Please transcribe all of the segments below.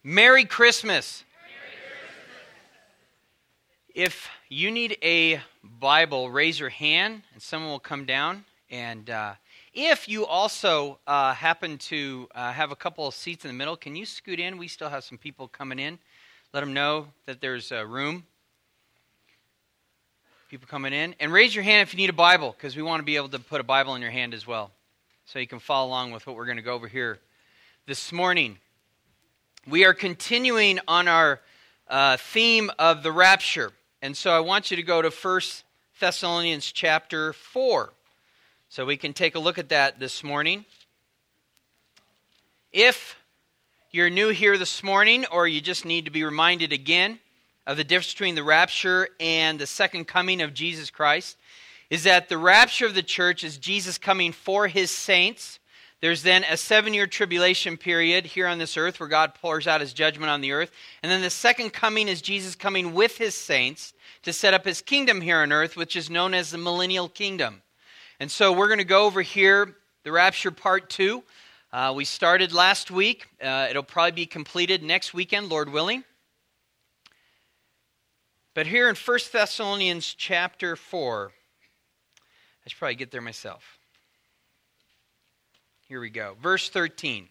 Merry Christmas. If you need a Bible, raise your hand and someone will come down. And if you also happen to have a couple of seats in the middle, can you scoot in? We still have some people coming in. Let them know that there's room. People coming in. And raise your hand if you need a Bible, because we want to be able to put a Bible in your hand as well, so you can follow along with what we're going to go over here this morning. We are continuing on our theme of the rapture. And so I want you to go to 1 Thessalonians chapter 4. So we can take a look at that this morning. If you're new here this morning, or you just need to be reminded again of the difference between the rapture and the second coming of Jesus Christ, is that the rapture of the church is Jesus coming for his saints. There's then a 7-year tribulation period here on this earth where God pours out his judgment on the earth. And then the second coming is Jesus coming with his saints to set up his kingdom here on earth, which is known as the millennial kingdom. And so we're going to go over here, the rapture part 2. We started last week. It'll probably be completed next weekend, Lord willing. But here in 1 Thessalonians chapter 4, I should probably get there myself. Here we go. Verse 13.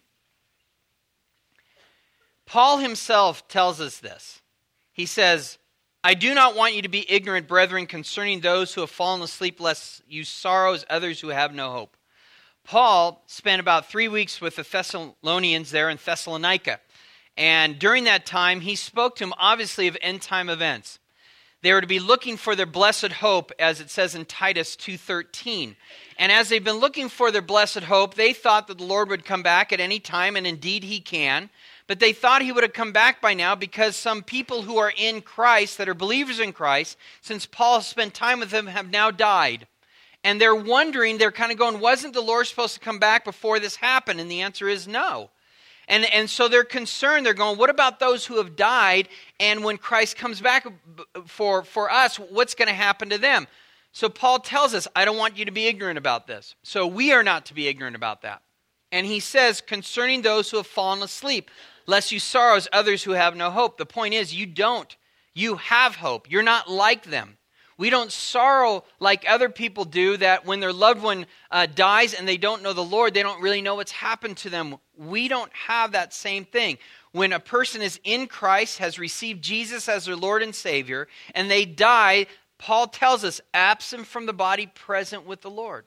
Paul himself tells us this. He says, I do not want you to be ignorant, brethren, concerning those who have fallen asleep, lest you sorrow as others who have no hope. Paul spent about 3 weeks with the Thessalonians there in Thessalonica. And during that time, he spoke to them, obviously, of end-time events. They were to be looking for their blessed hope, as it says in Titus 2:13. And as they've been looking for their blessed hope, they thought that the Lord would come back at any time, and indeed he can. But they thought he would have come back by now because some people who are in Christ, that are believers in Christ, since Paul spent time with them, have now died. And they're wondering, they're kind of going, wasn't the Lord supposed to come back before this happened? And the answer is no. And so they're concerned. They're going, what about those who have died? And when Christ comes back for us, what's going to happen to them? So Paul tells us, I don't want you to be ignorant about this. So we are not to be ignorant about that. And he says, concerning those who have fallen asleep, lest you sorrow as others who have no hope. The point is, you don't. You have hope. You're not like them. We don't sorrow like other people do, that when their loved one dies and they don't know the Lord, they don't really know what's happened to them. We don't have that same thing. When a person is in Christ, has received Jesus as their Lord and Savior, and they die, Paul tells us, absent from the body, present with the Lord.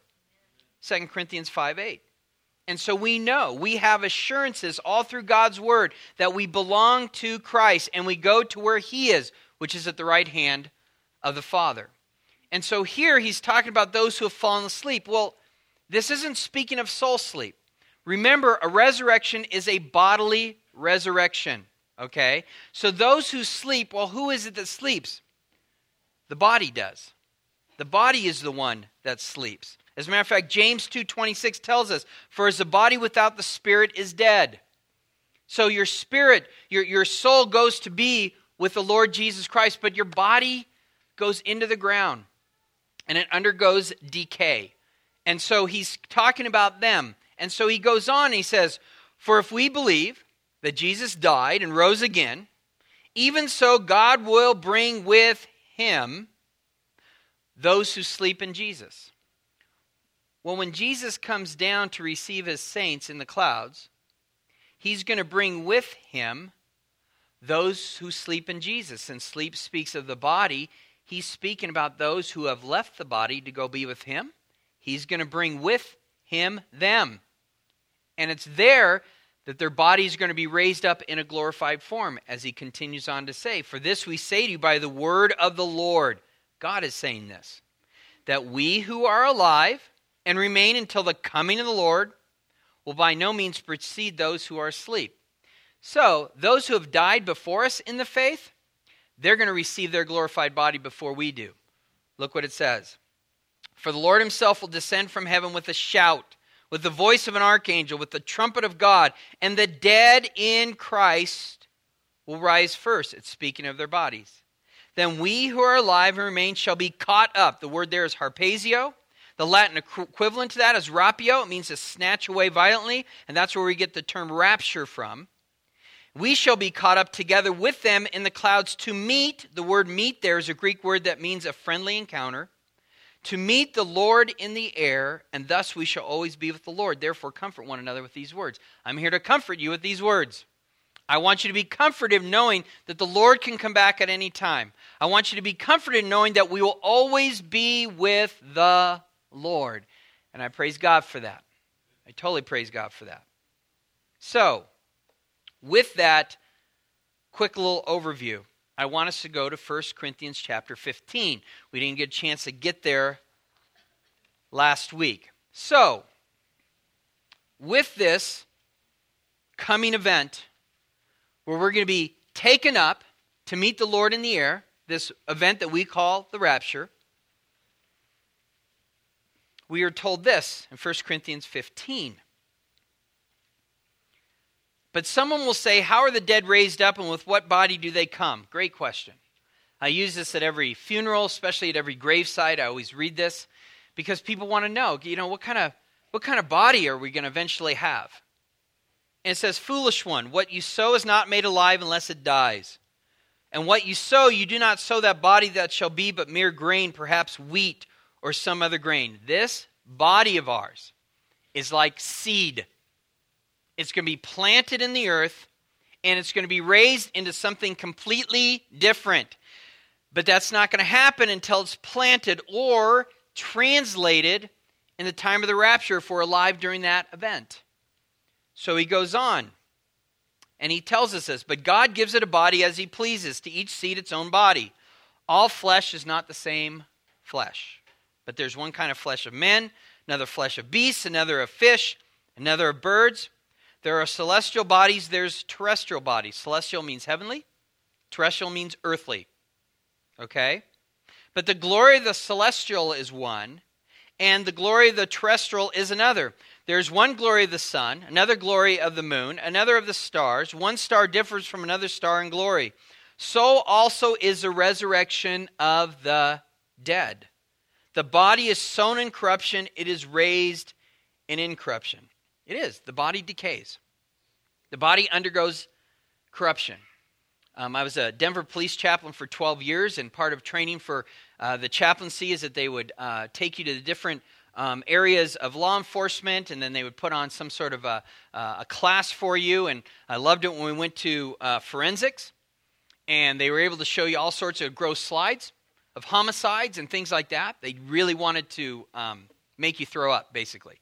2 Corinthians 5:8. And so we know, we have assurances all through God's Word that we belong to Christ, and we go to where he is, which is at the right hand of the Father. And so here he's talking about those who have fallen asleep. Well, this isn't speaking of soul sleep. Remember, a resurrection is a bodily resurrection, okay? So those who sleep, well, who is it that sleeps? The body does. The body is the one that sleeps. As a matter of fact, James 2:26 tells us, for as the body without the spirit is dead. So your spirit, your soul goes to be with the Lord Jesus Christ, but your body goes into the ground, and it undergoes decay. And so he's talking about them. And so he goes on and he says, for if we believe that Jesus died and rose again, even so God will bring with him those who sleep in Jesus. Well, when Jesus comes down to receive his saints in the clouds, he's going to bring with him those who sleep in Jesus. And sleep speaks of the body. He's speaking about those who have left the body to go be with him. He's going to bring with him them. And it's there that their body is going to be raised up in a glorified form, as he continues on to say, for this we say to you by the word of the Lord. God is saying this, that we who are alive and remain until the coming of the Lord will by no means precede those who are asleep. So, those who have died before us in the faith, they're going to receive their glorified body before we do. Look what it says. For the Lord himself will descend from heaven with a shout, with the voice of an archangel, with the trumpet of God, and the dead in Christ will rise first. It's speaking of their bodies. Then we who are alive and remain shall be caught up. The word there is harpazo. The Latin equivalent to that is rapio. It means to snatch away violently, and that's where we get the term rapture from. we shall be caught up together with them in the clouds to meet. The word meet there is a Greek word that means a friendly encounter. To meet the Lord in the air, and thus we shall always be with the Lord. Therefore, comfort one another with these words. I'm here to comfort you with these words. I want you to be comforted knowing that the Lord can come back at any time. I want you to be comforted knowing that we will always be with the Lord. And I praise God for that. I totally praise God for that. So, with that quick little overview, I want us to go to 1 Corinthians chapter 15. We didn't get a chance to get there last week. So, with this coming event, where we're going to be taken up to meet the Lord in the air, this event that we call the rapture, we are told this in 1 Corinthians 15. But someone will say, how are the dead raised up, and with what body do they come? Great question. I use this at every funeral, especially at every gravesite. I always read this because people want to know, what kind of body are we going to eventually have? And it says, foolish one, what you sow is not made alive unless it dies. And what you sow, you do not sow that body that shall be, but mere grain, perhaps wheat or some other grain. This body of ours is like seed. It's going to be planted in the earth, and it's going to be raised into something completely different. But that's not going to happen until it's planted or translated in the time of the rapture if we're alive during that event. So he goes on, and he tells us this, but God gives it a body as he pleases, to each seed its own body. All flesh is not the same flesh, but there's one kind of flesh of men, another flesh of beasts, another of fish, another of birds. There are celestial bodies, there's terrestrial bodies. Celestial means heavenly, terrestrial means earthly. Okay? But the glory of the celestial is one, and the glory of the terrestrial is another. There's one glory of the sun, another glory of the moon, another of the stars. One star differs from another star in glory. So also is the resurrection of the dead. The body is sown in corruption, it is raised in incorruption. It is. The body decays. The body undergoes corruption. I was a Denver police chaplain for 12 years, and part of training for the chaplaincy is that they would take you to the different areas of law enforcement, and then they would put on some sort of a class for you. And I loved it when we went to forensics, and they were able to show you all sorts of gross slides of homicides and things like that. They really wanted to make you throw up, basically.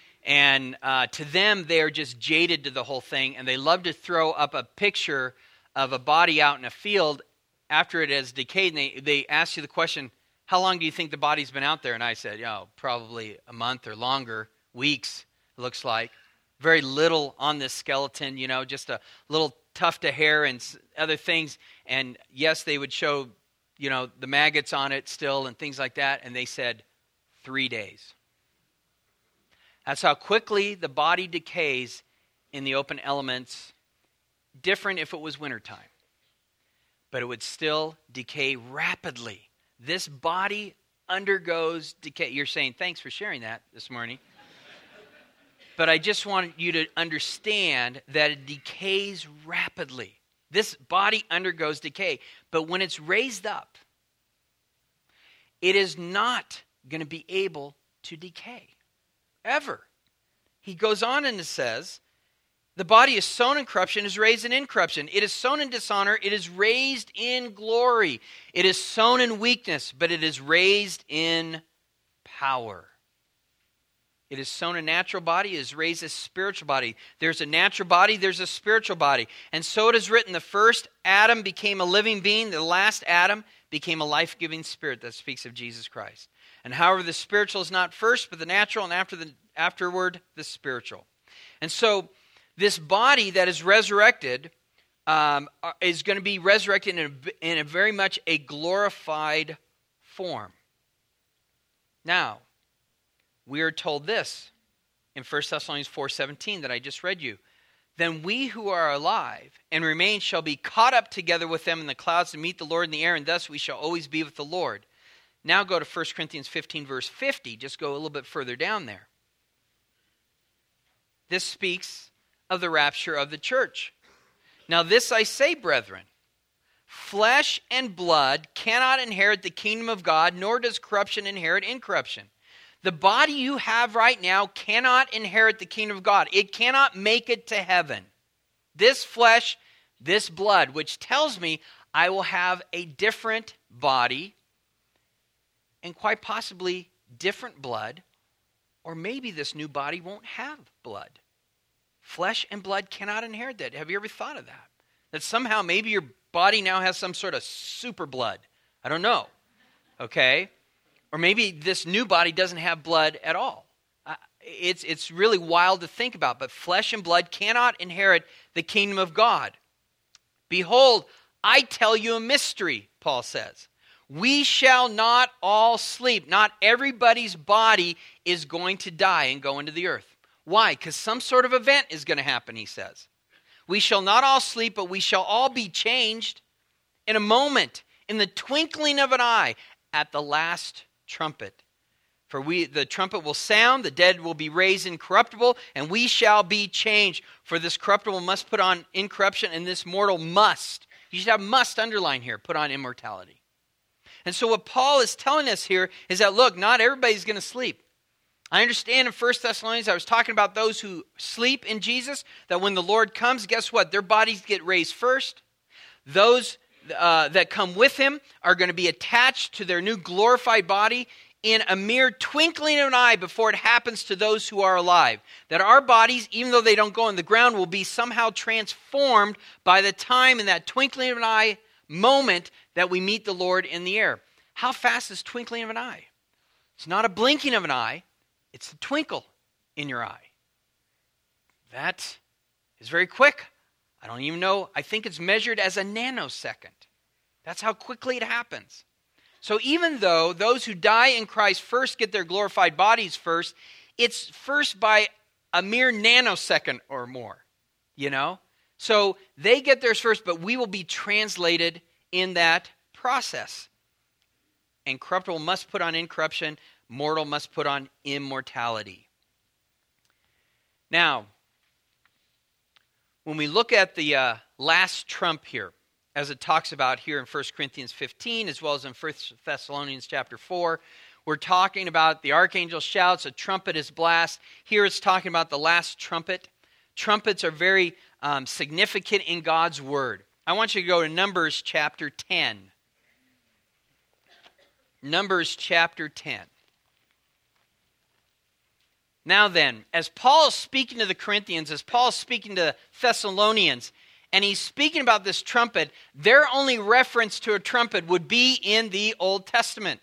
And to them, they are just jaded to the whole thing, and they love to throw up a picture of a body out in a field after it has decayed, and they ask you the question, how long do you think the body's been out there? And I said, probably a month or longer, weeks, it looks like. Very little on this skeleton, just a little tuft of hair and other things. And yes, they would show, the maggots on it still and things like that, and they said 3 days. That's how quickly the body decays in the open elements. Different if it was wintertime. But it would still decay rapidly. This body undergoes decay. You're saying, thanks for sharing that this morning. But I just want you to understand that it decays rapidly. This body undergoes decay. But when it's raised up, it is not going to be able to decay. Ever. He goes on and says, the body is sown in corruption, is raised in incorruption. It is sown in dishonor, it is raised in glory. It is sown in weakness, but it is raised in power. It is sown a natural body, it is raised a spiritual body. There's a natural body, there's a spiritual body. And so it is written, the first Adam became a living being, the last Adam became a life-giving spirit. That speaks of Jesus Christ. And however, the spiritual is not first, but the natural, and afterward, the spiritual. And so, this body that is resurrected is going to be resurrected in a very much a glorified form. Now, we are told this in 1 Thessalonians 4:17 that I just read you. Then we who are alive and remain shall be caught up together with them in the clouds to meet the Lord in the air, and thus we shall always be with the Lord. Now go to 1 Corinthians 15, verse 50. Just go a little bit further down there. This speaks of the rapture of the church. Now this I say, brethren, flesh and blood cannot inherit the kingdom of God, nor does corruption inherit incorruption. The body you have right now cannot inherit the kingdom of God. It cannot make it to heaven. This flesh, this blood, which tells me I will have a different body and quite possibly different blood, or maybe this new body won't have blood. Flesh and blood cannot inherit that. Have you ever thought of that? That somehow maybe your body now has some sort of super blood. I don't know. Okay? Or maybe this new body doesn't have blood at all. It's really wild to think about, but flesh and blood cannot inherit the kingdom of God. Behold, I tell you a mystery, Paul says. We shall not all sleep. Not everybody's body is going to die and go into the earth. Why? Because some sort of event is going to happen, he says. We shall not all sleep, but we shall all be changed in a moment, in the twinkling of an eye, at the last trumpet. For the trumpet will sound, the dead will be raised incorruptible, and we shall be changed. For this corruptible must put on incorruption, and this mortal must. You should have must underline here, put on immortality. And so what Paul is telling us here is that, look, not everybody's going to sleep. I understand in 1 Thessalonians, I was talking about those who sleep in Jesus, that when the Lord comes, guess what? Their bodies get raised first. Those that come with him are going to be attached to their new glorified body in a mere twinkling of an eye before it happens to those who are alive. That our bodies, even though they don't go in the ground, will be somehow transformed by the time in that twinkling of an eye moment that we meet the Lord in the air. How fast is twinkling of an eye? It's not a blinking of an eye. It's a twinkle in your eye. That is very quick. I don't even know. I think it's measured as a nanosecond. That's how quickly it happens. So even though those who die in Christ first get their glorified bodies first, it's first by a mere nanosecond or more, you know? So they get theirs first, but we will be translated in that process. And corruptible must put on incorruption, mortal must put on immortality. Now, when we look at the last trump here, as it talks about here in 1 Corinthians 15, as well as in 1 Thessalonians chapter 4, we're talking about the archangel shouts, a trumpet is blast. Here it's talking about the last trumpet. Trumpets are very significant in God's word. I want you to go to Numbers chapter 10. Numbers chapter 10. Now then, as Paul is speaking to the Corinthians, as Paul is speaking to Thessalonians, and he's speaking about this trumpet, their only reference to a trumpet would be in the Old Testament.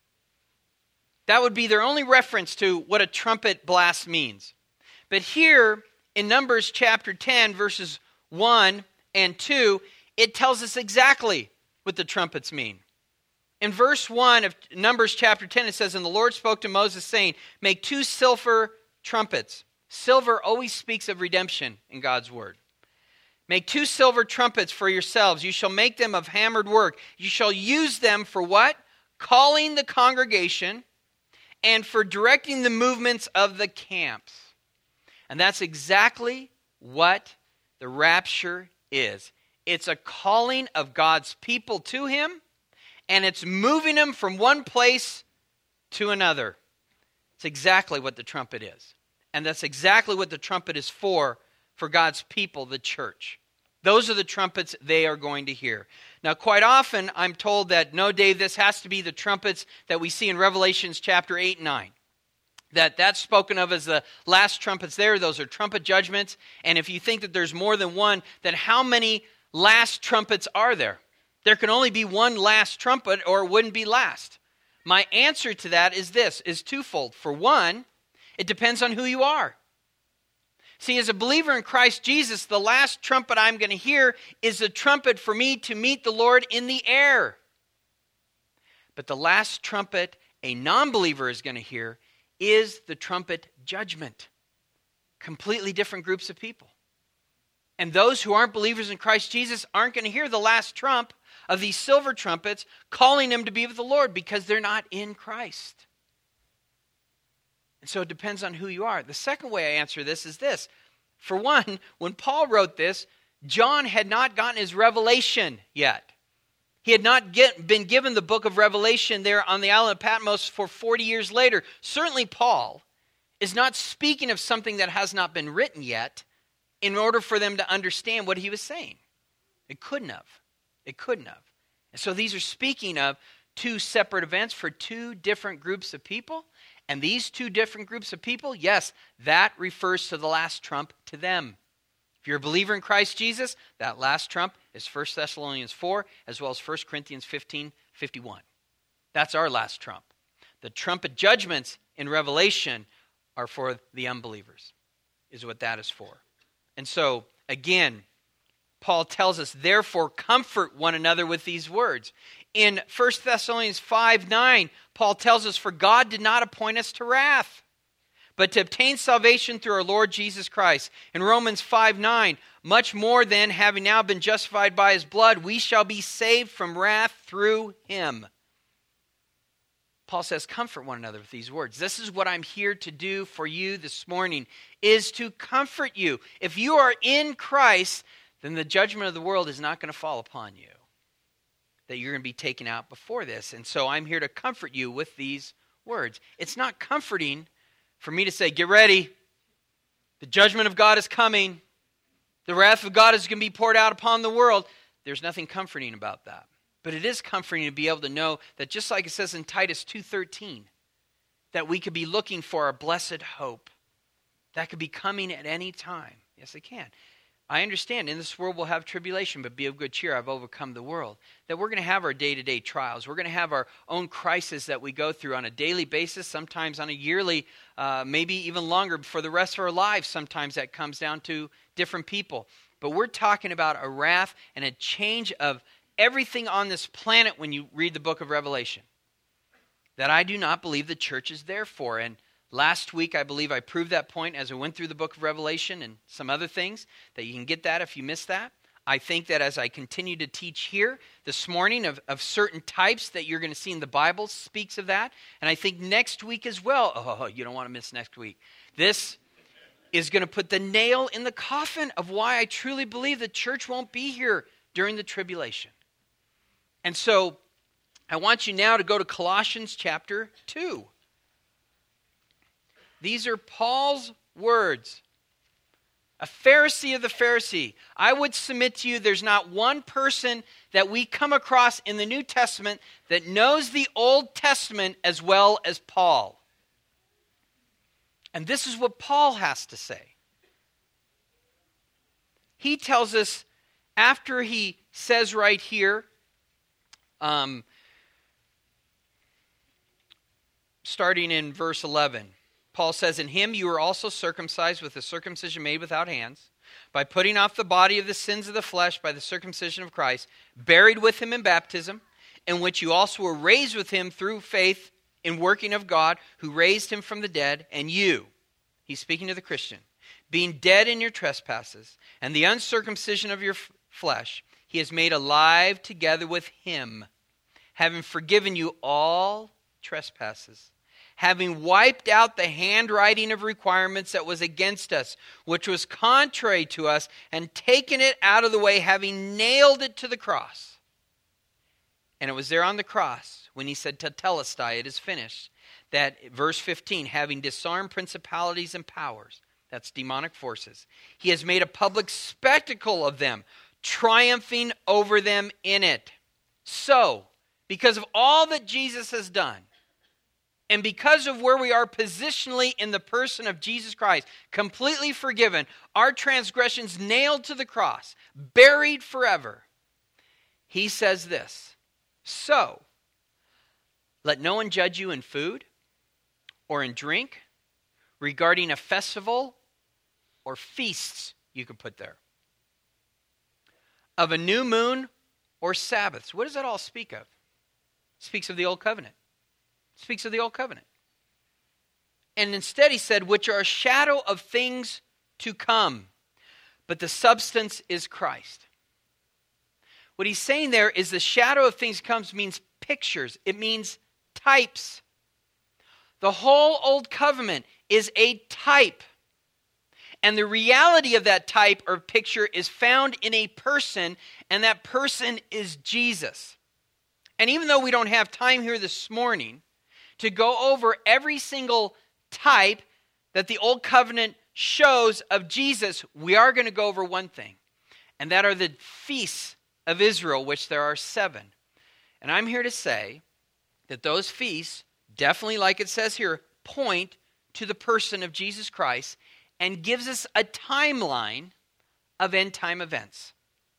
That would be their only reference to what a trumpet blast means. But here in Numbers chapter 10, verses 1 and 2, it tells us exactly what the trumpets mean. In verse 1 of Numbers chapter 10, it says, "And the Lord spoke to Moses, saying, Make 2 silver trumpets." Silver always speaks of redemption in God's word. "Make 2 silver trumpets for yourselves. You shall make them of hammered work. You shall use them for what? Calling the congregation and for directing the movements of the camps." And that's exactly what the rapture is. It's a calling of God's people to him, and it's moving them from one place to another. It's exactly what the trumpet is. And that's exactly what the trumpet is for God's people, the church. Those are the trumpets they are going to hear. Now, quite often, I'm told that, no, Dave, this has to be the trumpets that we see in Revelations chapter 8 and 9. That's spoken of as the last trumpets there. Those are trumpet judgments. And if you think that there's more than one, then how many last trumpets are there? There can only be one last trumpet, or it wouldn't be last. My answer to that is twofold. For one, it depends on who you are. See, as a believer in Christ Jesus, the last trumpet I'm going to hear is the trumpet for me to meet the Lord in the air. But the last trumpet a non-believer is going to hear is the trumpet judgment. Completely different groups of people. And those who aren't believers in Christ Jesus aren't going to hear the last trump of these silver trumpets calling them to be with the Lord because they're not in Christ. And so it depends on who you are. The second way I answer this is this. For one, when Paul wrote this, John had not gotten his revelation yet. He had not been given the book of Revelation there on the island of Patmos for 40 years later. Certainly Paul is not speaking of something that has not been written yet in order for them to understand what he was saying. It couldn't have. It couldn't have. And so these are speaking of two separate events for two different groups of people. And these two different groups of people, yes, that refers to the last trump to them. If you're a believer in Christ Jesus, that last trump is 1 Thessalonians 4 as well as 1 Corinthians 15:51. That's our last trump. The trumpet judgments in Revelation are for the unbelievers, is what that is for. And so, again, Paul tells us, therefore, comfort one another with these words. In 1 Thessalonians 5:9, Paul tells us, for God did not appoint us to wrath, but to obtain salvation through our Lord Jesus Christ. In Romans 5:9, much more then, having now been justified by his blood, we shall be saved from wrath through him. Paul says, comfort one another with these words. This is what I'm here to do for you this morning, is to comfort you. If you are in Christ, then the judgment of the world is not going to fall upon you, that you're going to be taken out before this. And so I'm here to comfort you with these words. It's not comforting for me to say, get ready. The judgment of God is coming. The wrath of God is going to be poured out upon the world. There's nothing comforting about that. But it is comforting to be able to know that just like it says in Titus 2:13, that we could be looking for our blessed hope. That could be coming at any time. Yes, it can. I understand in this world we'll have tribulation, but be of good cheer, I've overcome the world. That we're going to have our day-to-day trials. We're going to have our own crisis that we go through on a daily basis, sometimes on a yearly, maybe even longer for the rest of our lives. Sometimes that comes down to different people. But we're talking about a wrath and a change of everything on this planet when you read the book of Revelation that I do not believe the church is there for. And last week, I believe I proved that point as I went through the book of Revelation and some other things, that you can get that if you missed that. I think that as I continue to teach here this morning of certain types that you're going to see in the Bible speaks of that. And I think next week as well, oh, you don't want to miss next week. This is going to put the nail in the coffin of why I truly believe the church won't be here during the tribulation. And so I want you now to go to Colossians chapter 2. These are Paul's words. A Pharisee of the Pharisee. I would submit to you there's not one person that we come across in the New Testament that knows the Old Testament as well as Paul. And this is what Paul has to say. He tells us, after he says right here, starting in verse 11, Paul says, in him you were also circumcised with a circumcision made without hands, by putting off the body of the sins of the flesh by the circumcision of Christ, buried with him in baptism, in which you also were raised with him through faith in working of God, who raised him from the dead, and you, he's speaking to the Christian, being dead in your trespasses, and the uncircumcision of your flesh, he has made alive together with him, having forgiven you all trespasses, having wiped out the handwriting of requirements that was against us, which was contrary to us, and taken it out of the way, having nailed it to the cross. And it was there on the cross, when he said, Tetelestai, it is finished, that, verse 15, having disarmed principalities and powers, that's demonic forces, he has made a public spectacle of them, triumphing over them in it. So, because of all that Jesus has done, and because of where we are positionally in the person of Jesus Christ, completely forgiven, our transgressions nailed to the cross, buried forever, he says this, so, let no one judge you in food or in drink, regarding a festival or feasts, you could put there, of a new moon or Sabbaths. What does that all speak of? It speaks of the Old Covenant. It speaks of the Old Covenant. And instead he said, which are a shadow of things to come, but the substance is Christ. What he's saying there is the shadow of things comes means pictures. It means types. The whole Old Covenant is a type. And the reality of that type or picture is found in a person, and that person is Jesus. And even though we don't have time here this morning to go over every single type that the Old Covenant shows of Jesus, we are going to go over one thing, and that are the feasts of Israel, which there are 7. And I'm here to say that those feasts, definitely like it says here, point to the person of Jesus Christ and gives us a timeline of end-time events.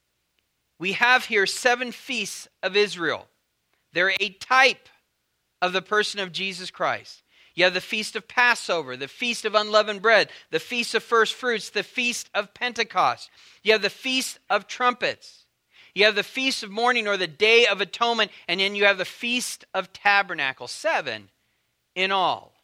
We have here 7 feasts of Israel. They're a type of the person of Jesus Christ. You have the Feast of Passover, the Feast of Unleavened Bread, the Feast of First Fruits, the Feast of Pentecost. You have the Feast of Trumpets. You have the Feast of Mourning or the Day of Atonement, and then you have the Feast of Tabernacles. 7 in all.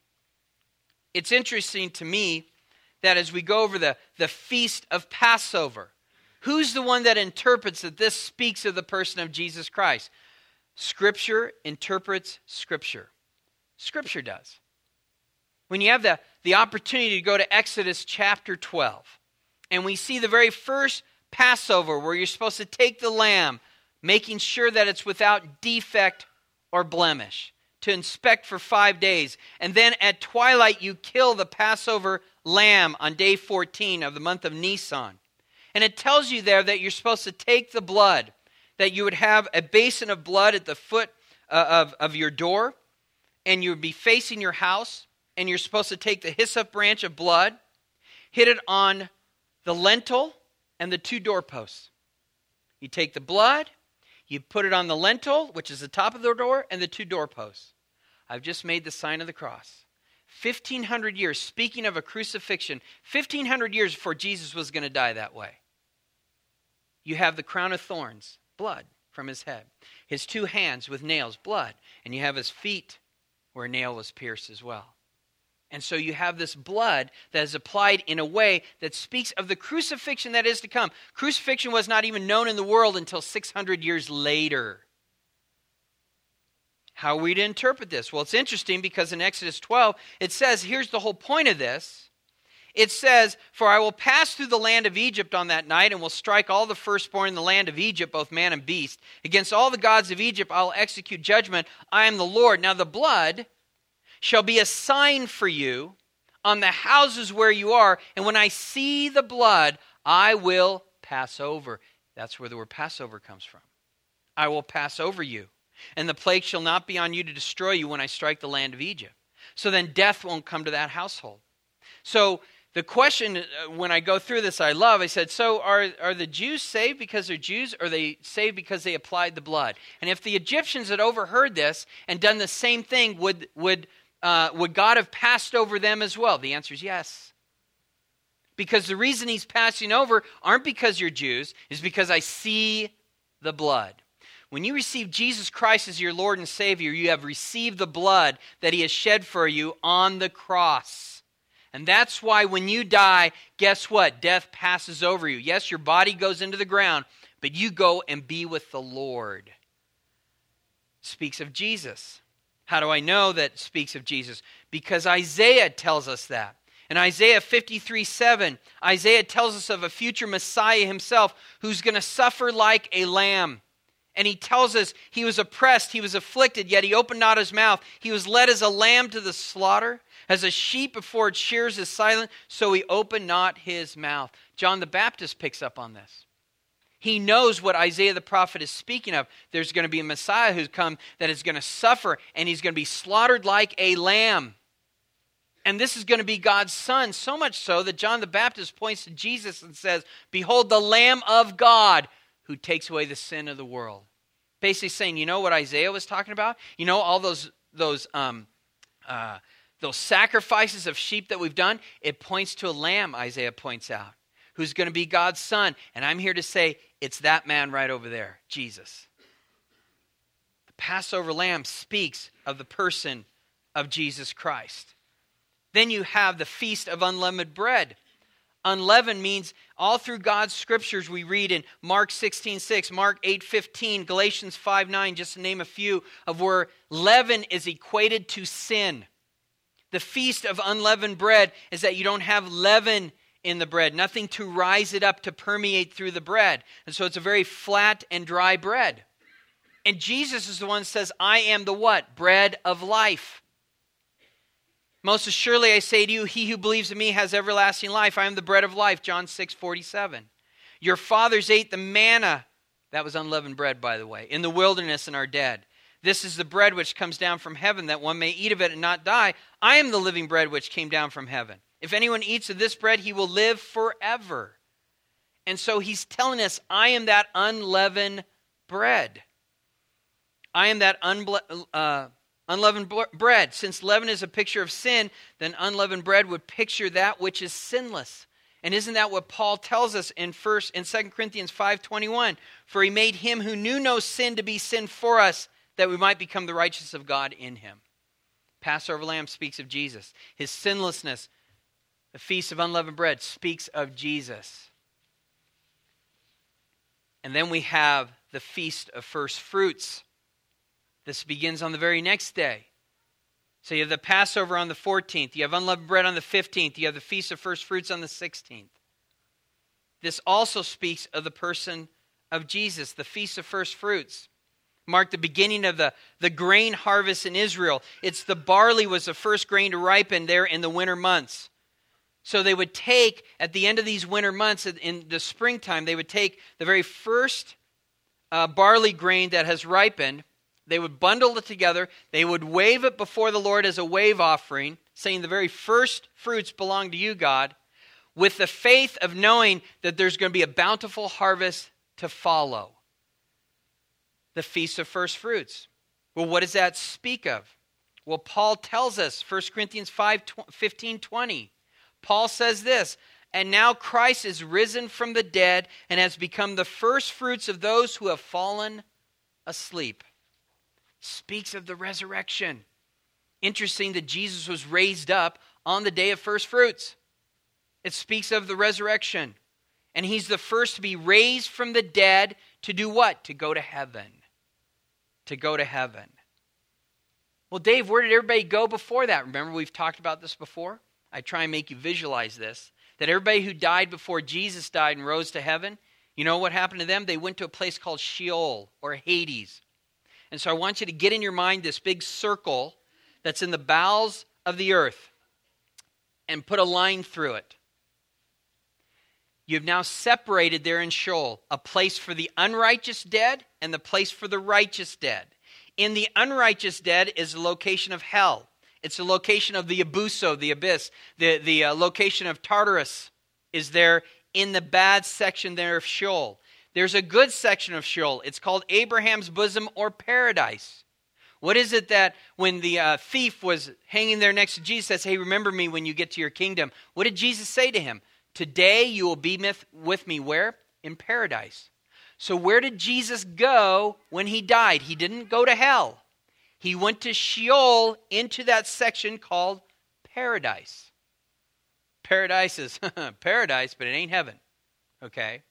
It's interesting to me that as we go over the Feast of Passover, who's the one that interprets that this speaks of the person of Jesus Christ? Scripture interprets Scripture. Scripture does. When you have the opportunity to go to Exodus chapter 12, and we see the very first Passover where you're supposed to take the lamb, making sure that it's without defect or blemish, to inspect for 5 days. And then at twilight you kill the Passover lamb on day 14 of the month of Nisan. And it tells you there that you're supposed to take the blood, that you would have a basin of blood at the foot of your door, and you would be facing your house, and you're supposed to take the hyssop branch of blood, hit it on the lintel and the 2 doorposts. You take the blood, you put it on the lintel, which is the top of the door, and the 2 doorposts. I've just made the sign of the cross. 1,500 years, speaking of a crucifixion, 1,500 years before Jesus was going to die that way. You have the crown of thorns, blood from his head. His 2 hands with nails, blood. And you have his feet where a nail was pierced as well. And so you have this blood that is applied in a way that speaks of the crucifixion that is to come. Crucifixion was not even known in the world until 600 years later. How are we to interpret this? Well, it's interesting because in Exodus 12, it says, here's the whole point of this. It says, "For I will pass through the land of Egypt on that night, and will strike all the firstborn in the land of Egypt, both man and beast. Against all the gods of Egypt I will execute judgment. I am the Lord. Now the blood shall be a sign for you on the houses where you are, and when I see the blood, I will pass over." That's where the word Passover comes from. I will pass over you, and the plague shall not be on you to destroy you when I strike the land of Egypt. So then death won't come to that household. So the question, when I go through this, I said, so are the Jews saved because they're Jews, or are they saved because they applied the blood? And if the Egyptians had overheard this and done the same thing, would God have passed over them as well? The answer is yes. Because the reason he's passing over aren't because you're Jews, is because I see the blood. When you receive Jesus Christ as your Lord and Savior, you have received the blood that he has shed for you on the cross. And that's why when you die, guess what? Death passes over you. Yes, your body goes into the ground, but you go and be with the Lord. Speaks of Jesus. How do I know that it speaks of Jesus? Because Isaiah tells us that. In Isaiah 53:7, Isaiah tells us of a future Messiah himself who's going to suffer like a lamb. And he tells us he was oppressed, he was afflicted, yet he opened not his mouth. He was led as a lamb to the slaughter. As a sheep before its shears is silent, so he opened not his mouth. John the Baptist picks up on this. He knows what Isaiah the prophet is speaking of. There's going to be a Messiah who's come that is going to suffer, and he's going to be slaughtered like a lamb. And this is going to be God's son, so much so that John the Baptist points to Jesus and says, "Behold the Lamb of God who takes away the sin of the world." Basically saying, you know what Isaiah was talking about? You know all those sacrifices of sheep that we've done? It points to a lamb, Isaiah points out, who's going to be God's son. And I'm here to say, it's that man right over there, Jesus. The Passover lamb speaks of the person of Jesus Christ. Then you have the Feast of Unleavened Bread. Unleavened means all through God's scriptures we read in Mark 16:6, Mark 8:15, Galatians 5:9, just to name a few, of where leaven is equated to sin. The Feast of Unleavened Bread is that you don't have leaven in the bread, nothing to rise it up to permeate through the bread. And so it's a very flat and dry bread. And Jesus is the one that says, I am the what? Bread of life. Most assuredly I say to you, he who believes in me has everlasting life. I am the bread of life, John 6:47. Your fathers ate the manna, that was unleavened bread, by the way, in the wilderness and are dead. This is the bread which comes down from heaven, that one may eat of it and not die. I am the living bread which came down from heaven. If anyone eats of this bread, he will live forever. And so he's telling us, I am that unleavened bread. I am that unleavened bread. Since leaven is a picture of sin, then unleavened bread would picture that which is sinless. And isn't that what Paul tells us in 2 Corinthians 5:21? For he made him who knew no sin to be sin for us, that we might become the righteousness of God in him. Passover lamb speaks of Jesus. His sinlessness, the Feast of Unleavened Bread, speaks of Jesus. And then we have the Feast of First Fruits. This begins on the very next day. So you have the Passover on the 14th. You have unleavened bread on the 15th. You have the Feast of First Fruits on the 16th. This also speaks of the person of Jesus. The Feast of First Fruits marked the beginning of the grain harvest in Israel. It's the barley was the first grain to ripen there in the winter months. So they would take, at the end of these winter months, in the springtime, they would take the very first barley grain that has ripened. They would bundle it together. They would wave it before the Lord as a wave offering, saying the very first fruits belong to you, God, with the faith of knowing that there's going to be a bountiful harvest to follow. The Feast of First Fruits. Well, what does that speak of? Well, Paul tells us, 1 Corinthians 5:15-20. Paul says this, and now Christ is risen from the dead and has become the first fruits of those who have fallen asleep. Speaks of the resurrection. Interesting that Jesus was raised up on the day of first fruits. It speaks of the resurrection. And he's the first to be raised from the dead to do what? To go to heaven. To go to heaven. Well, Dave, where did everybody go before that? Remember, we've talked about this before? I try and make you visualize this. That everybody who died before Jesus died and rose to heaven, you know what happened to them? They went to a place called Sheol or Hades. And so I want you to get in your mind this big circle that's in the bowels of the earth and put a line through it. You've now separated there in Sheol a place for the unrighteous dead and the place for the righteous dead. In the unrighteous dead is the location of hell. It's the location of the abuso, the abyss. The location of Tartarus is there in the bad section there of Sheol. There's a good section of Sheol. It's called Abraham's bosom or paradise. What is it that when the thief was hanging there next to Jesus says, hey, remember me when you get to your kingdom. What did Jesus say to him? Today you will be with me where? In paradise. So where did Jesus go when he died? He didn't go to hell. He went to Sheol into that section called paradise. Paradise is paradise, but it ain't heaven. Okay?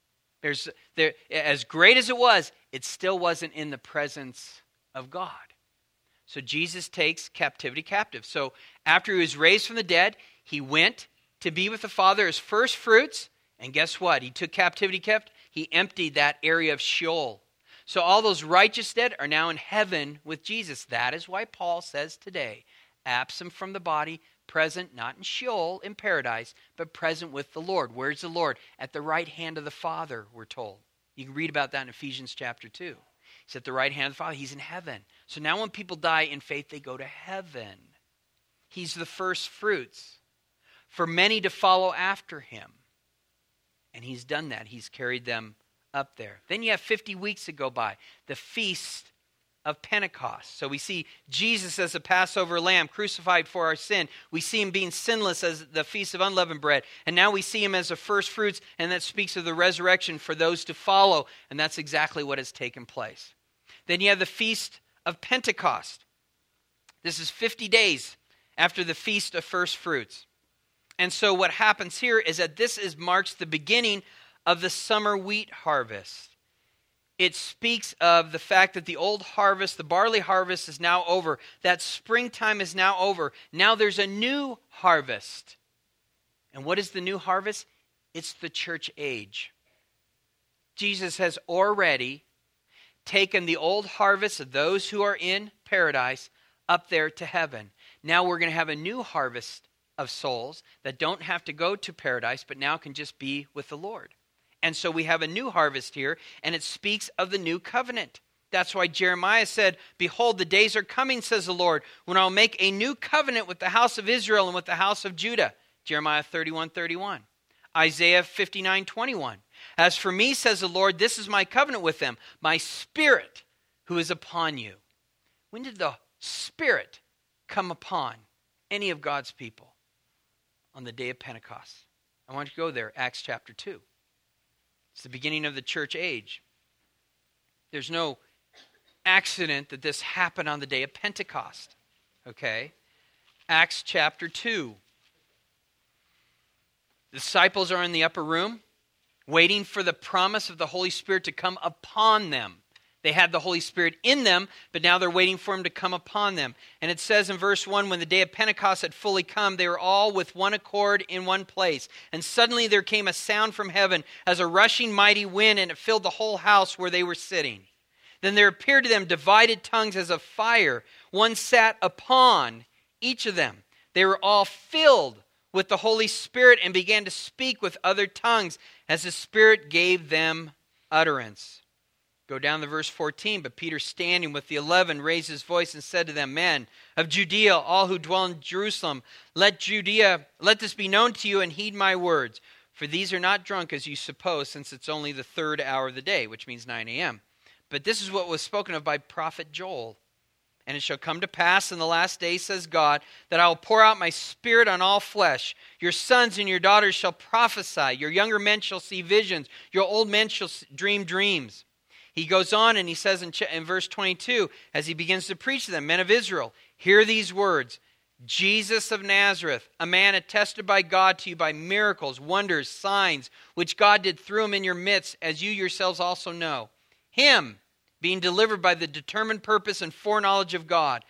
As great as it was, it still wasn't in the presence of God. So Jesus takes captivity captive. So after he was raised from the dead, he went to be with the Father as first fruits. And guess what? He took captivity captive. He emptied that area of Sheol. So all those righteous dead are now in heaven with Jesus. That is why Paul says today, absent from the body, present, not in Sheol, in paradise, but present with the Lord. Where's the Lord? At the right hand of the Father, we're told. You can read about that in Ephesians chapter 2. He's at the right hand of the Father. He's in heaven. So now when people die in faith, they go to heaven. He's the first fruits for many to follow after him. And he's done that. He's carried them up there. Then you have 50 weeks to go by. The Feast of Pentecost. So we see Jesus as a Passover lamb crucified for our sin. We see him being sinless as the Feast of Unleavened Bread. And now we see him as the first fruits, and that speaks of the resurrection for those to follow. And that's exactly what has taken place. Then you have the Feast of Pentecost. This is 50 days after the Feast of First Fruits. And so what happens here is that marks the beginning of the summer wheat harvest. It speaks of the fact that the old harvest, the barley harvest, is now over. That springtime is now over. Now there's a new harvest. And what is the new harvest? It's the church age. Jesus has already taken the old harvest of those who are in paradise up there to heaven. Now we're going to have a new harvest of souls that don't have to go to paradise, but now can just be with the Lord. And so we have a new harvest here, and it speaks of the new covenant. That's why Jeremiah said, "Behold, the days are coming, says the Lord, when I'll make a new covenant with the house of Israel and with the house of Judah." Jeremiah 31:31. Isaiah 59:21. "As for me, says the Lord, this is my covenant with them, my spirit who is upon you." When did the Spirit come upon any of God's people? On the day of Pentecost. I want you to go there, Acts chapter 2. It's the beginning of the church age. There's no accident that this happened on the day of Pentecost. Okay? Acts chapter 2. The disciples are in the upper room, waiting for the promise of the Holy Spirit to come upon them. They had the Holy Spirit in them, but now they're waiting for him to come upon them. And it says in verse 1, when the day of Pentecost had fully come, they were all with one accord in one place. And suddenly there came a sound from heaven as a rushing mighty wind, and it filled the whole house where they were sitting. Then there appeared to them divided tongues as of fire. One sat upon each of them. They were all filled with the Holy Spirit and began to speak with other tongues as the Spirit gave them utterance. Go down to verse 14. But Peter, standing with the 11, raised his voice and said to them, "Men of Judea, all who dwell in Jerusalem, let this be known to you, and heed my words. For these are not drunk as you suppose, since it's only the third hour of the day," which means 9 a.m. "But this is what was spoken of by prophet Joel. And it shall come to pass in the last days, says God, that I will pour out my Spirit on all flesh. Your sons and your daughters shall prophesy. Your younger men shall see visions. Your old men shall dream dreams." He goes on and he says in verse 22, as he begins to preach to them, "Men of Israel, hear these words. Jesus of Nazareth, a man attested by God to you by miracles, wonders, signs, which God did through him in your midst, as you yourselves also know. Him, being delivered by the determined purpose and foreknowledge of God,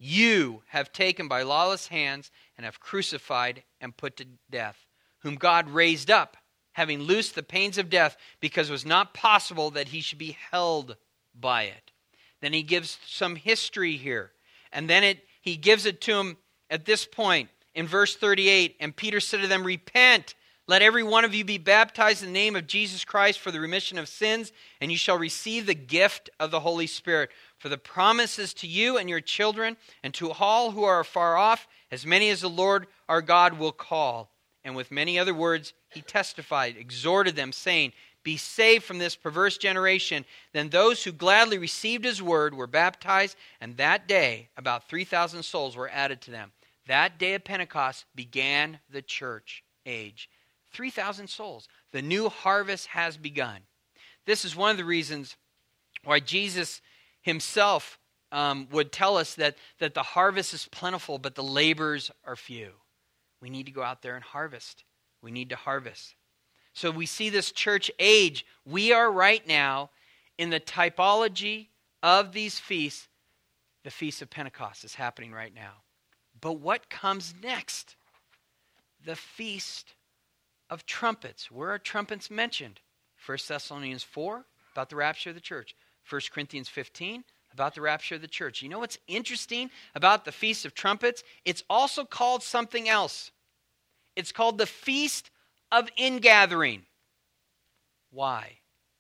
you have taken by lawless hands and have crucified and put to death, whom God raised up, having loosed the pains of death, because it was not possible that he should be held by it." Then he gives some history here. And then he gives it to him at this point in verse 38. "And Peter said to them, Repent, let every one of you be baptized in the name of Jesus Christ for the remission of sins, and you shall receive the gift of the Holy Spirit. For the promise is to you and your children, and to all who are far off, as many as the Lord our God will call." And with many other words, he testified, exhorted them, saying, "Be saved from this perverse generation." Then those who gladly received his word were baptized, and that day about 3,000 souls were added to them. That day of Pentecost began the church age. 3,000 souls. The new harvest has begun. This is one of the reasons why Jesus himself would tell us that the harvest is plentiful, but the laborers are few. We need to go out there and harvest. We need to harvest. So we see this church age. We are right now in the typology of these feasts. The Feast of Pentecost is happening right now. But what comes next? The Feast of Trumpets. Where are trumpets mentioned? 1 Thessalonians 4, about the rapture of the church. 1 Corinthians 15, about the rapture of the church. You know what's interesting about the Feast of Trumpets? It's also called something else. It's called the Feast of Ingathering. Why?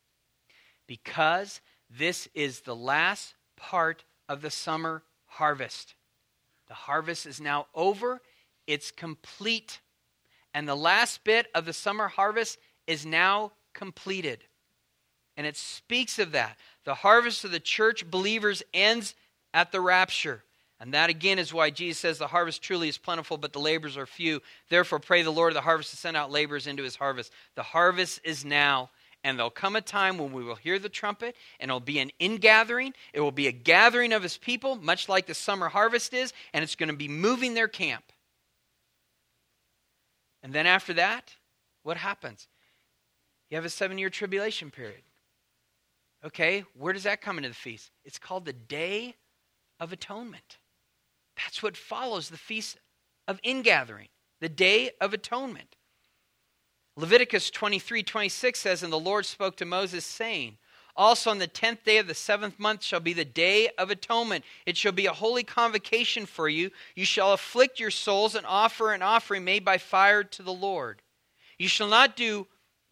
Because this is the last part of the summer harvest. The harvest is now over. It's complete. And the last bit of the summer harvest is now completed. And it speaks of that. The harvest of the church believers ends at the rapture. And that again is why Jesus says the harvest truly is plentiful, but the laborers are few. Therefore pray the Lord of the harvest to send out laborers into his harvest. The harvest is now, and there'll come a time when we will hear the trumpet, and it'll be an ingathering. It will be a gathering of his people, much like the summer harvest is, and it's going to be moving their camp. And then after that, what happens? You have a 7-year tribulation period. Okay, where does that come into the feast? It's called the Day of Atonement. That's what follows the Feast of Ingathering, the Day of Atonement. Leviticus 23:26 says, "And the Lord spoke to Moses, saying, Also on the 10th day of the 7th month shall be the day of atonement. It shall be a holy convocation for you. You shall afflict your souls and offer an offering made by fire to the Lord. You shall do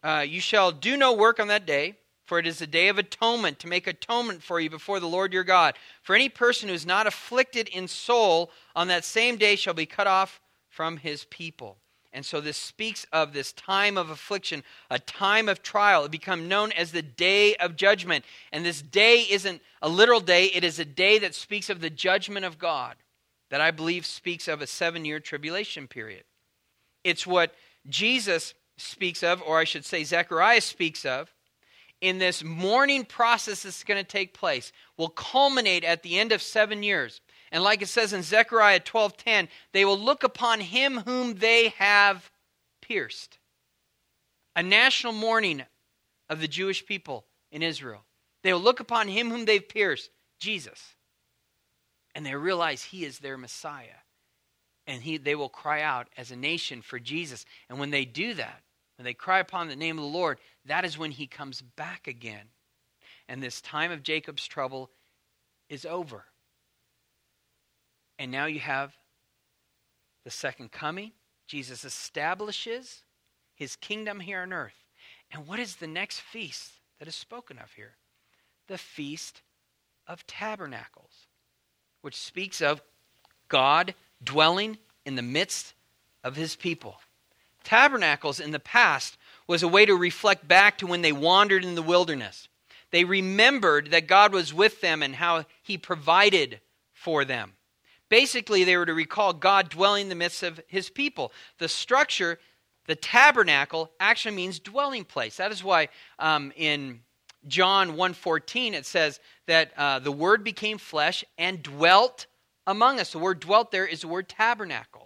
no work on that day, for it is a day of atonement, to make atonement for you before the Lord your God. For any person who is not afflicted in soul on that same day shall be cut off from his people." And so this speaks of this time of affliction, a time of trial. It become known as the day of judgment. And this day isn't a literal day. It is a day that speaks of the judgment of God, that I believe speaks of a 7-year tribulation period. It's what Jesus speaks of, or I should say Zechariah speaks of, in this mourning process that's going to take place, will culminate at the end of 7 years. And like it says in Zechariah 12:10, they will look upon him whom they have pierced. A national mourning of the Jewish people in Israel. They will look upon him whom they've pierced, Jesus. And they realize he is their Messiah. And they will cry out as a nation for Jesus. And when they do that, when they cry upon the name of the Lord, that is when he comes back again. And this time of Jacob's trouble is over. And now you have the second coming. Jesus establishes his kingdom here on earth. And what is the next feast that is spoken of here? The Feast of Tabernacles, which speaks of God dwelling in the midst of his people. Tabernacles in the past was a way to reflect back to when they wandered in the wilderness. They remembered that God was with them and how he provided for them. Basically, they were to recall God dwelling in the midst of his people. The structure, the tabernacle, actually means dwelling place. That is why in John 1:14 it says that the Word became flesh and dwelt among us. The word dwelt there is the word tabernacle.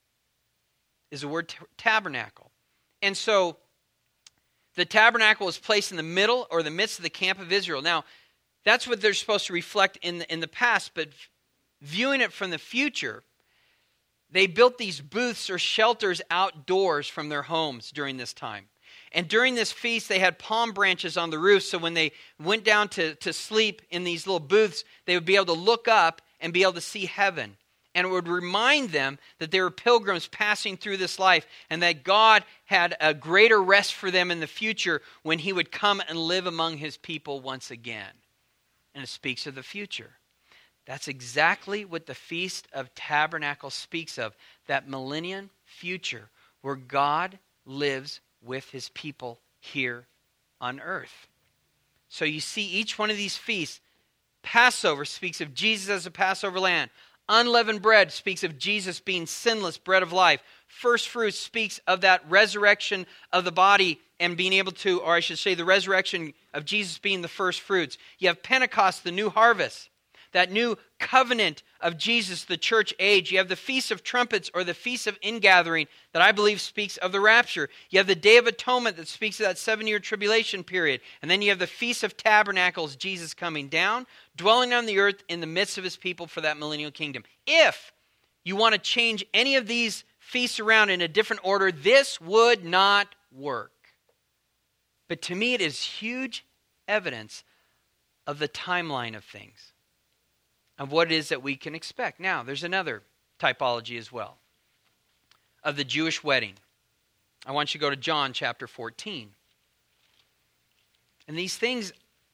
And so the tabernacle was placed in the middle or the midst of the camp of Israel. Now, that's what they're supposed to reflect in the past, but viewing it from the future, they built these booths or shelters outdoors from their homes during this time. And during this feast, they had palm branches on the roof, so when they went down to sleep in these little booths, they would be able to look up and be able to see heaven. And it would remind them that they were pilgrims passing through this life and that God had a greater rest for them in the future when he would come and live among his people once again. And it speaks of the future. That's exactly what the Feast of Tabernacles speaks of, that millennium future where God lives with his people here on earth. So you see each one of these feasts. Passover speaks of Jesus as a Passover lamb. Unleavened bread speaks of Jesus being sinless, bread of life. First fruits speaks of that resurrection of the body and being able to, or I should say the resurrection of Jesus being the first fruits. You have Pentecost, the new harvest. That new covenant of Jesus, the church age. You have the Feast of Trumpets or the Feast of Ingathering that I believe speaks of the rapture. You have the Day of Atonement that speaks of that 7-year tribulation period. And then you have the Feast of Tabernacles, Jesus coming down, dwelling on the earth in the midst of his people for that millennial kingdom. If you want to change any of these feasts around in a different order, this would not work. But to me, it is huge evidence of the timeline of things, of what it is that we can expect. Now, there's another typology as well of the Jewish wedding. I want you to go to John chapter 14. And these things,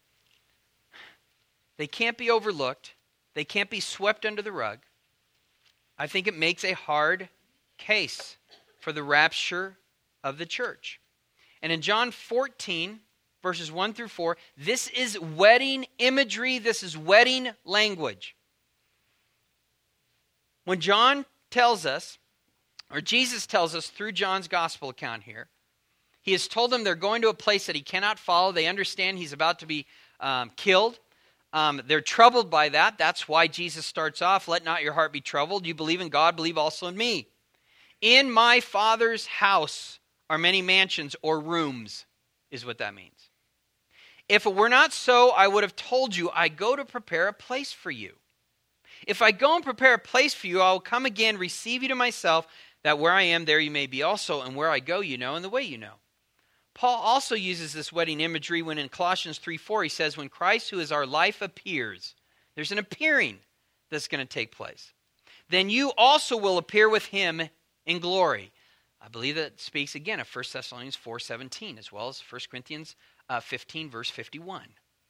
they can't be overlooked. They can't be swept under the rug. I think it makes a hard case for the rapture of the church. And in John 14, verses 1 through 4, this is wedding imagery, this is wedding language. When John tells us, or Jesus tells us through John's gospel account here, he has told them they're going to a place that he cannot follow. They understand he's about to be killed. They're troubled by that. That's why Jesus starts off, "Let not your heart be troubled. You believe in God, believe also in me. In my Father's house are many mansions," or rooms, is what that means. "If it were not so, I would have told you, I go to prepare a place for you. If I go and prepare a place for you, I will come again, receive you to myself, that where I am, there you may be also. And where I go, you know, and the way you know." Paul also uses this wedding imagery when in Colossians 3:4 he says, when Christ, who is our life, appears, there's an appearing that's going to take place. Then you also will appear with him in glory. I believe that speaks again of 1 Thessalonians 4:17 as well as 1 Corinthians 15 verse 51.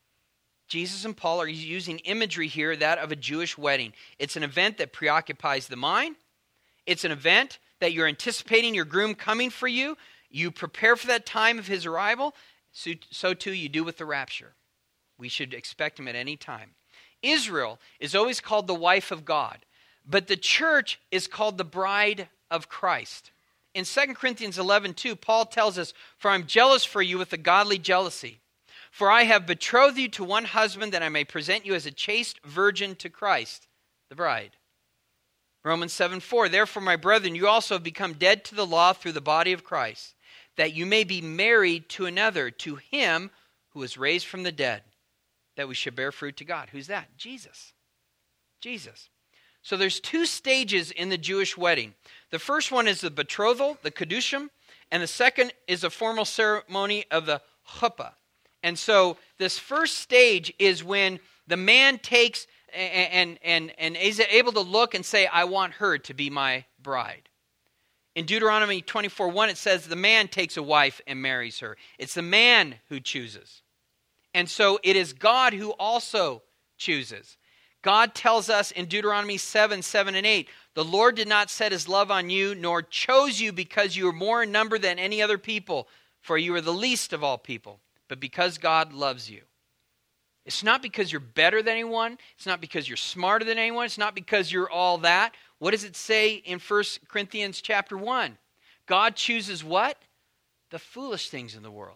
Jesus and Paul are using imagery here, that of a Jewish wedding. It's an event that preoccupies the mind. It's an event that you're anticipating your groom coming for you. You prepare for that time of his arrival. So too you do with the rapture. We should expect him at any time. Israel is always called the wife of God, but the church is called the bride of Christ. In 2 Corinthians 11:2, Paul tells us, for I'm jealous for you with a godly jealousy. For I have betrothed you to one husband that I may present you as a chaste virgin to Christ, the bride. Romans 7:4, therefore, my brethren, you also have become dead to the law through the body of Christ, that you may be married to another, to him who was raised from the dead, that we should bear fruit to God. Who's that? Jesus. Jesus. So there's two stages in the Jewish wedding. The first one is the betrothal, the kedushim, and the second is a formal ceremony of the chuppah. And so this first stage is when the man takes and is able to look and say, I want her to be my bride. In Deuteronomy 24:1, it says the man takes a wife and marries her. It's the man who chooses. And so it is God who also chooses. God tells us in Deuteronomy 7:7 and 8, the Lord did not set his love on you, nor chose you because you are more in number than any other people, for you are the least of all people, but because God loves you. It's not because you're better than anyone. It's not because you're smarter than anyone. It's not because you're all that. What does it say in 1 Corinthians chapter 1? God chooses what? The foolish things in the world.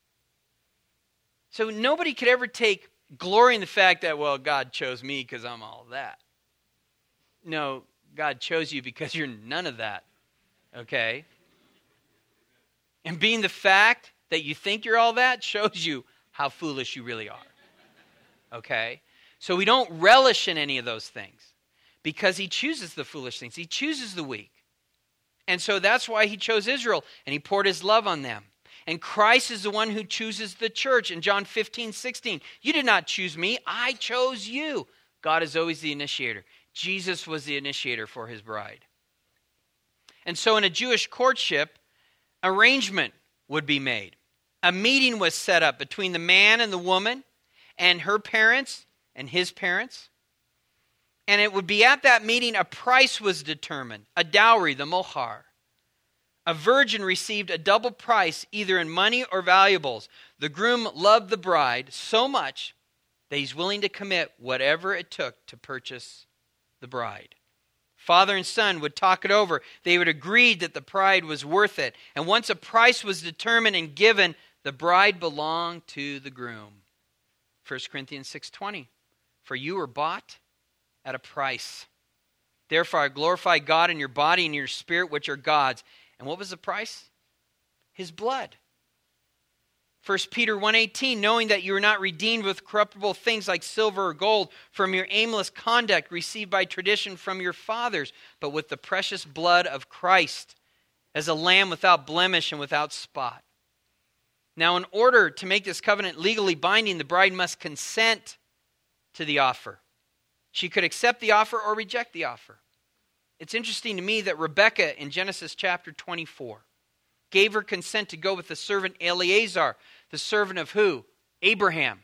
So nobody could ever take glory in the fact that, well, God chose me because I'm all that. No, God chose you because you're none of that. Okay? And being the fact that you think you're all that shows you how foolish you really are. Okay? So we don't relish in any of those things because he chooses the foolish things. He chooses the weak. And so that's why he chose Israel and he poured his love on them. And Christ is the one who chooses the church. In John 15:16, you did not choose me, I chose you. God is always the initiator. Jesus was the initiator for his bride. And so in a Jewish courtship, arrangement would be made. A meeting was set up between the man and the woman and her parents and his parents. And it would be at that meeting a price was determined, a dowry, the mohar. A virgin received a double price, either in money or valuables. The groom loved the bride so much that he's willing to commit whatever it took to purchase the bride. Father and son would talk it over. They would agree that the bride was worth it. And once a price was determined and given, the bride belonged to the groom. 1 Corinthians 6:20, for you were bought at a price. Therefore I glorify God in your body and your spirit, which are God's. And what was the price? His blood. 1 Peter 1:18, knowing that you are not redeemed with corruptible things like silver or gold from your aimless conduct received by tradition from your fathers, but with the precious blood of Christ, as a lamb without blemish and without spot. Now, in order to make this covenant legally binding, the bride must consent to the offer. She could accept the offer or reject the offer. It's interesting to me that Rebekah in Genesis chapter 24 gave her consent to go with the servant Eleazar, the servant of who? Abraham,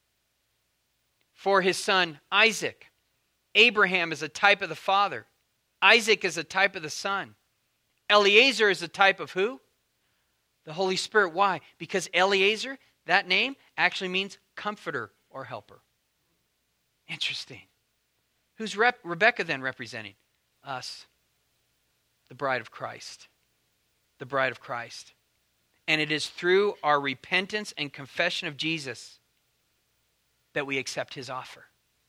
for his son Isaac. Abraham is a type of the father. Isaac is a type of the son. Eleazar is a type of who? The Holy Spirit. Why? Because Eleazar, that name, actually means comforter or helper. Interesting. Who's Rebekah then representing? Us. The bride of Christ. The bride of Christ. And it is through our repentance and confession of Jesus that we accept his offer.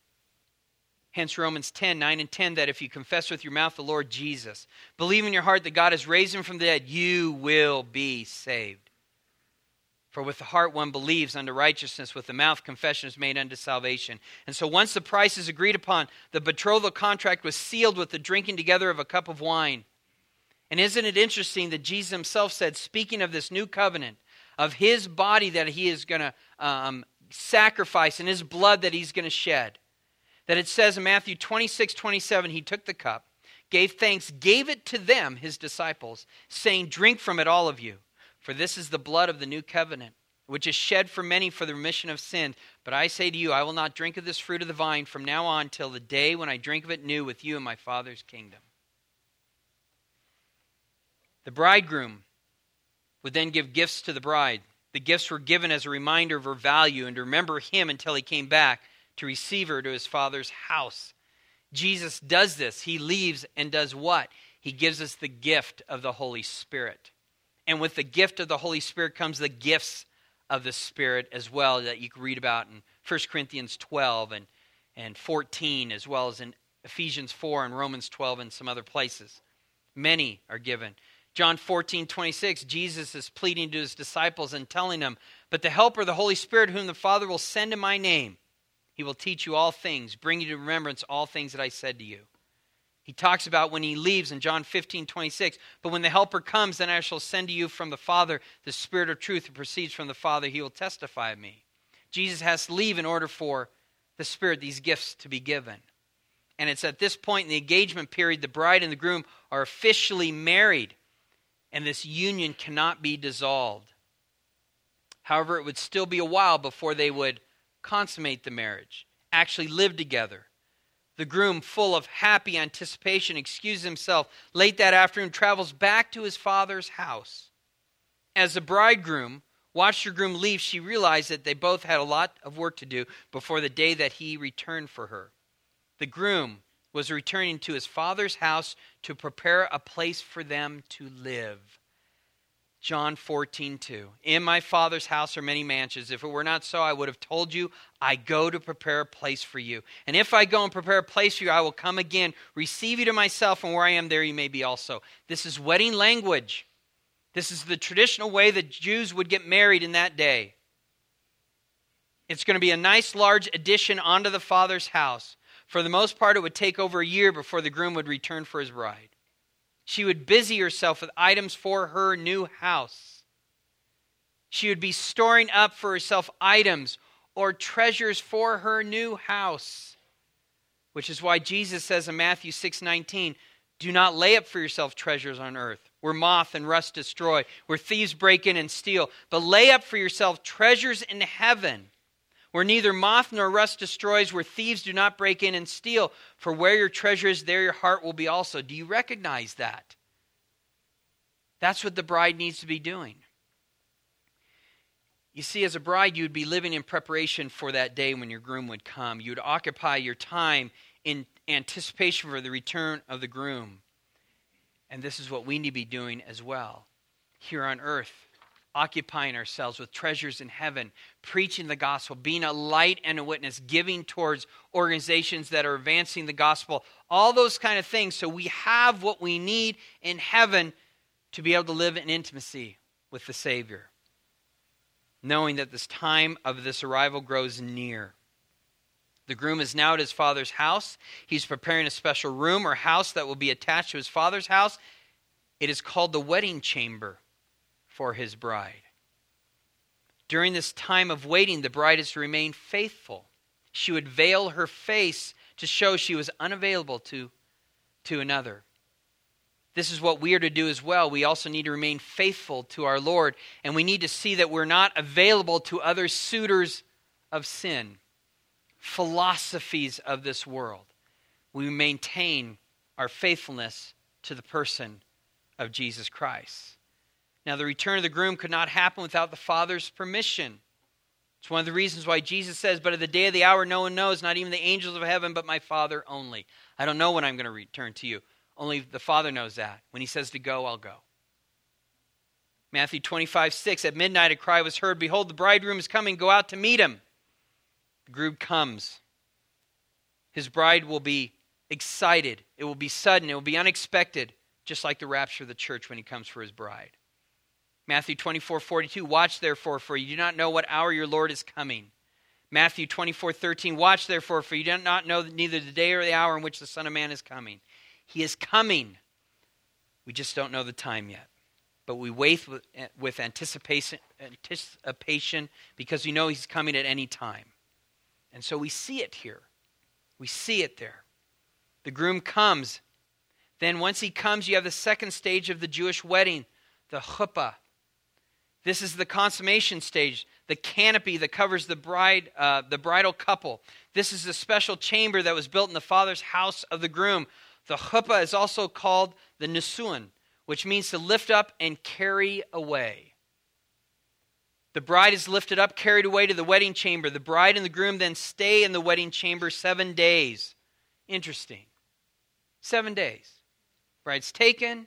Hence Romans 10:9 and 10, that if you confess with your mouth the Lord Jesus, believe in your heart that God has raised him from the dead, you will be saved. For with the heart one believes unto righteousness, with the mouth confession is made unto salvation. And so once the price is agreed upon, the betrothal contract was sealed with the drinking together of a cup of wine. And isn't it interesting that Jesus himself said, speaking of this new covenant, of his body that he is going to sacrifice and his blood that he's going to shed. That it says in Matthew 26:27, he took the cup, gave thanks, gave it to them, his disciples, saying, "Drink from it, all of you, for this is the blood of the new covenant, which is shed for many for the remission of sin. But I say to you, I will not drink of this fruit of the vine from now on till the day when I drink of it new with you in my Father's kingdom." The bridegroom would then give gifts to the bride. The gifts were given as a reminder of her value and to remember him until he came back to receive her to his Father's house. Jesus does this. He leaves and does what? He gives us the gift of the Holy Spirit. And with the gift of the Holy Spirit comes the gifts of the Spirit as well that you can read about in 1 Corinthians 12 and 14, as well as in Ephesians 4 and Romans 12 and some other places. Many are given. John 14:26, Jesus is pleading to his disciples and telling them, "But the Helper, the Holy Spirit, whom the Father will send in my name, he will teach you all things, bring you to remembrance all things that I said to you." He talks about when he leaves in John 15:26, "But when the Helper comes, then I shall send to you from the Father the Spirit of truth who proceeds from the Father. He will testify of me." Jesus has to leave in order for the Spirit, these gifts, to be given. And it's at this point in the engagement period, the bride and the groom are officially married, and this union cannot be dissolved. However, it would still be a while before they would consummate the marriage, actually live together. The groom, full of happy anticipation, excuses himself late that afternoon, travels back to his father's house. As the bridegroom watched her groom leave, she realized that they both had a lot of work to do before the day that he returned for her. The groom was returning to his father's house to prepare a place for them to live. John 14:2. "In my Father's house are many mansions. If it were not so, I would have told you, I go to prepare a place for you. And if I go and prepare a place for you, I will come again, receive you to myself, and where I am, there you may be also." This is wedding language. This is the traditional way that Jews would get married in that day. It's going to be a nice large addition onto the Father's house. For the most part, it would take over a year before the groom would return for his bride. She would busy herself with items for her new house. She would be storing up for herself items or treasures for her new house. Which is why Jesus says in Matthew 6:19, "Do not lay up for yourself treasures on earth, where moth and rust destroy, where thieves break in and steal. But lay up for yourself treasures in heaven, where neither moth nor rust destroys, where thieves do not break in and steal. For where your treasure is, there your heart will be also." Do you recognize that? That's what the bride needs to be doing. You see, as a bride, you would be living in preparation for that day when your groom would come. You would occupy your time in anticipation for the return of the groom. And this is what we need to be doing as well here on earth. Occupying ourselves with treasures in heaven, preaching the gospel, being a light and a witness, giving towards organizations that are advancing the gospel, all those kind of things, so we have what we need in heaven to be able to live in intimacy with the Savior, knowing that this time of this arrival grows near. The groom is now at his father's house. He's preparing a special room or house that will be attached to his father's house. It is called the wedding chamber for his bride. During this time of waiting, the bride is to remain faithful. She would veil her face to show she was unavailable to another. This is what we are to do as well. We also need to remain faithful to our Lord, and we need to see that we're not available to other suitors of sin, philosophies of this world. We maintain our faithfulness to the person of Jesus Christ. Now, the return of the groom could not happen without the Father's permission. It's one of the reasons why Jesus says, "But at the day of the hour no one knows, not even the angels of heaven, but my Father only." I don't know when I'm going to return to you. Only the Father knows that. When he says to go, I'll go. Matthew 25:6, "At midnight a cry was heard, 'Behold, the bridegroom is coming, go out to meet him.' The groom comes. His bride will be excited. It will be sudden. It will be unexpected, just like the rapture of the church when he comes for his bride. Matthew 24:42, "Watch therefore, for you do not know what hour your Lord is coming." Matthew 24:13, "Watch therefore, for you do not know neither the day or the hour in which the Son of Man is coming." He is coming. We just don't know the time yet. but we wait with anticipation because we know he's coming at any time. And so we see it here. We see it there. The groom comes. Then once he comes, you have the second stage of the Jewish wedding, the chuppah. This is the consummation stage, the canopy that covers the bridal couple. This is a special chamber that was built in the father's house of the groom. The chuppah is also called the nisuin, which means to lift up and carry away. The bride is lifted up, carried away to the wedding chamber. The bride and the groom then stay in the wedding chamber 7 days. Interesting. 7 days. Bride's taken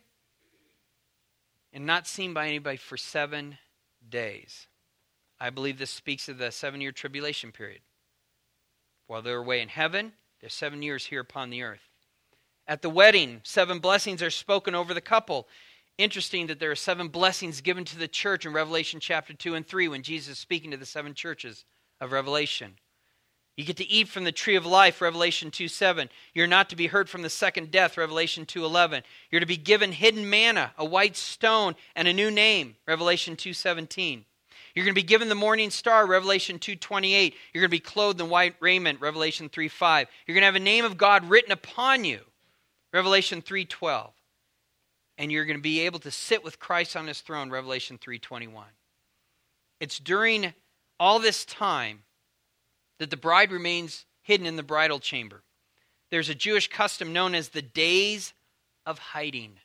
and not seen by anybody for 7 days. I believe this speaks of the 7-year tribulation period. While they're away in heaven, they're 7 years here upon the earth. At the wedding, 7 blessings are spoken over the couple. Interesting that there are 7 blessings given to the church in Revelation chapter 2 and 3 when Jesus is speaking to the 7 churches of Revelation. You get to eat from the tree of life, Revelation 2:7. You're not to be hurt from the second death, Revelation 2:11. You're to be given hidden manna, a white stone, and a new name, Revelation 2:17. You're going to be given the morning star, Revelation 2:28. You're going to be clothed in white raiment, Revelation 3:5. You're going to have a name of God written upon you, Revelation 3:12. And you're going to be able to sit with Christ on his throne, Revelation 3:21. It's during all this time that the bride remains hidden in the bridal chamber. There's a Jewish custom known as the days of hiding.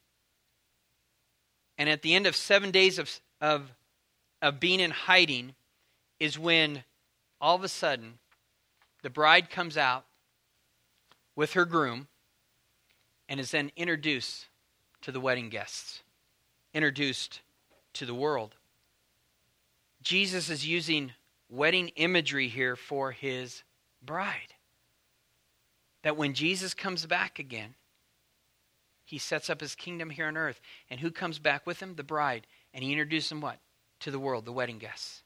And at the end of 7 days of being in hiding is when all of a sudden the bride comes out with her groom and is then introduced to the wedding guests, introduced to the world. Jesus is using wedding imagery here for his bride. That when Jesus comes back again, he sets up his kingdom here on earth. And who comes back with him? The bride. And he introduces them what? To the world, the wedding guests.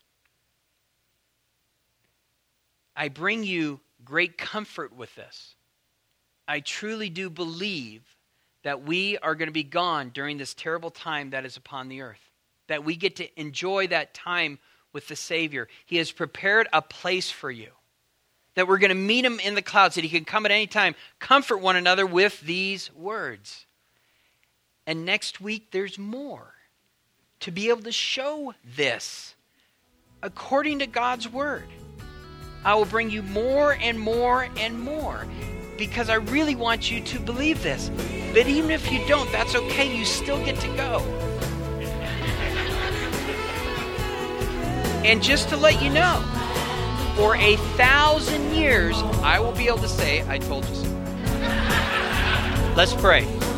I bring you great comfort with this. I truly do believe that we are going to be gone during this terrible time that is upon the earth. That we get to enjoy that time with the Savior. He has prepared a place for you. That we're going to meet him in the clouds. That he can come at any time. Comfort one another with these words. And next week there's more. To be able to show this. According to God's word. I will bring you more and more and more. Because I really want you to believe this. But even if you don't, that's okay. You still get to go. And just to let you know, for 1,000 years, I will be able to say, I told you so. Let's pray.